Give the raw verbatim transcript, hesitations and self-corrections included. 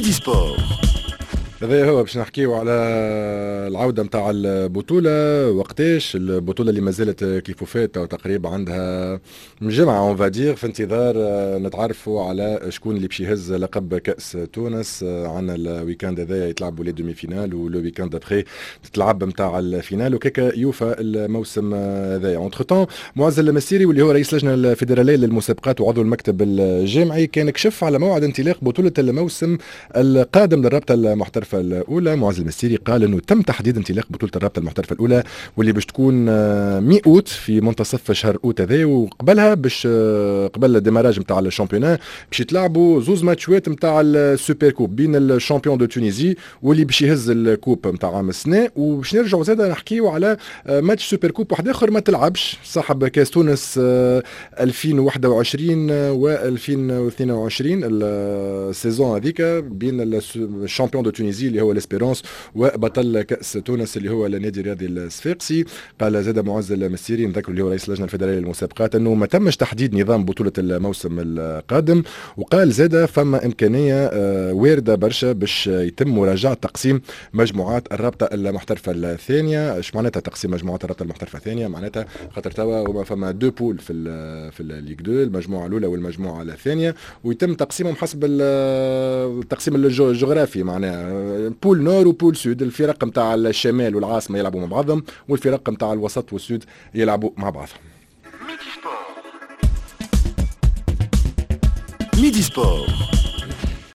ميدي سبور. هذا هو باش نحكيو على العودة متاع البطولة. وقتاش البطولة اللي ما زالت كيف فات أو تقريبا عندها جمعة اون فادير في انتظار نتعرفوا على شكون اللي باش يهز لقب كأس تونس. عندنا الويكاند هذا يتلعبوا لي دومي فينال ولو ويكاند ابخي تتلعب متاع الفينال وكيكا يوفى الموسم هذايا. اونتر تون معز المسيري واللي هو رئيس لجنة الفيدرالية للمسابقات وعضو المكتب الجامعي كان كشف على موعد انطلاق بطولة الموسم القادم للرابطة المحترفة الأولى. معز المسيري قال أنه تم تحديد انطلاق بطولة الرابطة المحترفة الأولى واللي باش تكون مي أوت في منتصف شهر أوت هذا، وقبلها باش قبل الديماراج نتاع الشامبيونان باش يتلعبوا زوز ماتشات نتاع السوبر كوب بين الشامبيون دو تونيزي واللي باش يهز الكوب نتاع عام السنة. وباش نرجعوا زاده نحكيوا على ماتش سوبر كوب واحد آخر ما تلعبش، صاحب كاس تونس ألفين وواحد وعشرين و ألفين واثنين وعشرين السيزون هذيك بين الشامبيون دو تونيزي اللي هو الاسبيرونس وبطل كأس تونس اللي هو النادي الرياضي الصفاقسي. قال زاد معز المسيري نذكر اللي هو رئيس اللجنة الفيدرالية للمسابقات انه ما تمش تحديد نظام بطولة الموسم القادم، وقال زاد فما امكانية واردة برشا باش يتم مراجعة تقسيم مجموعات الرابطة المحترفة الثانية. ايش معناتها تقسيم مجموعات الرابطة المحترفة الثانية؟ معناتها خاطر توا فما دو بول في ال في الليغ دو، المجموعة الأولى والمجموعة الثانية، ويتم تقسيمهم حسب التقسيم الجغرافي، معناها بول نور وبول سود. الفرق نتاع الشمال والعاصمة يلعبوا مع بعضهم والفرق نتاع الوسط والسود يلعبوا مع بعضهم. ميدي سبور.